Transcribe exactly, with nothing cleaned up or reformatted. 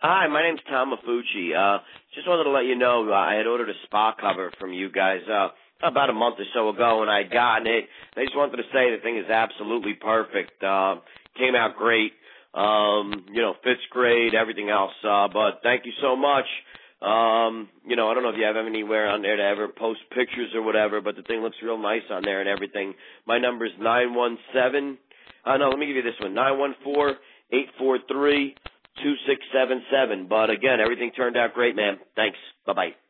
Hi, my name's Tom Mafucci. Uh, just wanted to let you know uh, I had ordered a spa cover from you guys uh, about a month or so ago, and I had gotten it. I just wanted to say the thing is absolutely perfect. Uh, came out great. Um, you know, fits great, everything else. Uh, but thank you so much. Um, you know, I don't know if you have anywhere on there to ever post pictures or whatever, but the thing looks real nice on there and everything. My number is nine one seven. Uh, no, let me give you this one: nine one four eight four three two six seven seven. But again, everything turned out great, man. Thanks. Bye bye.